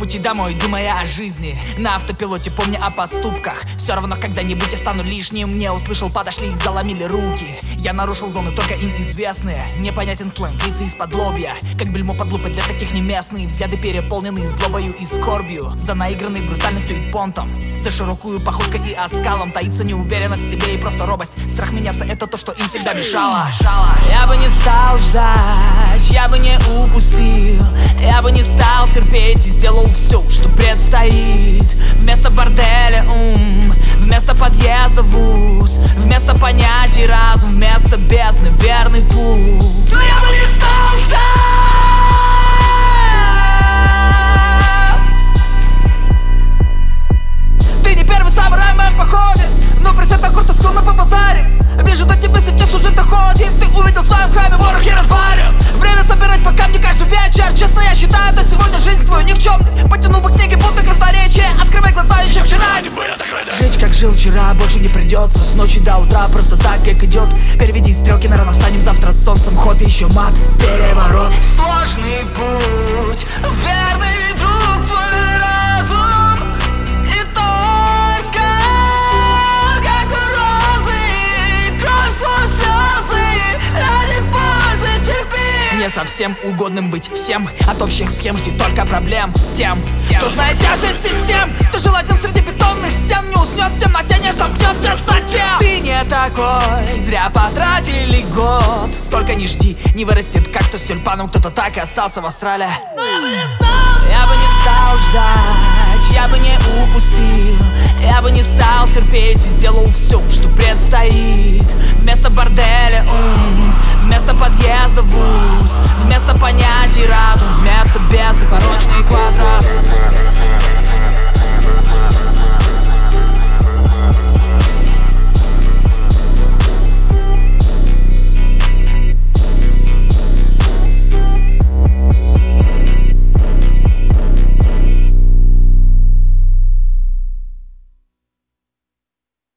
пути домой, думая о жизни, на автопилоте помня о поступках. Все равно когда-нибудь я стану лишним. Мне услышал, подошли и заломили руки. Я нарушил зоны только им известные. Непонятен сленг, лица из-под лобья, как бельмо под лупой для таких неместные. Взгляды переполнены злобою и скорбью, за наигранной брутальностью и понтом. За широкую походкой и оскалом таится неуверенность в себе и просто робость. Страх меняться — это то, что им всегда мешало. Я бы не стал ждать, я бы не упустил, я бы не стал терпеть и сделал все, что предстоит. Вместо борделя вместо подъезда в вуз, вместо понятий разум, вместо бездны верный путь. Но я бы не стал ждать. Ты не первый самурай в моем походе, но присед на курту склонна по базаре. Вижу, до тебя сейчас уже доходит. Ты увидел в своем храме ворох и развалин. Время собирать по камню каждый вечер. Честно, я считаю, до сегодня жизнь твою никчемной. Потянул бы книги, будто красноречие. Открывай глаза, еще вчера не были закрыты. Жить как жил вчера больше не придется. С ночи до утра просто так, как идет. Переведи стрелки, на рано встанем завтра с солнцем. Ход и еще мат, переворот. Сложный путь, верный друг твой разум. И только как розы, кровь сквозь слезы. Ради пользы терпи. Не совсем угодным быть всем. От общих схем жди только проблем. Тем, кто знает тяжесть систем, кто жил один среди бетонных стен, не уснет в темноте, не замкнет в тесноте. Ты не такой, зря потратили год. Сколько ни жди, не вырастет кактус тюльпаном. Кто-то так и остался в Австралии. Но я бы не стал ждать, я бы не упустил, я бы не стал терпеть и сделал все, что предстоит. Вместо борделя вместо подъезда в вуз, вместо понятий разум, вместо бездны порочный квадрат.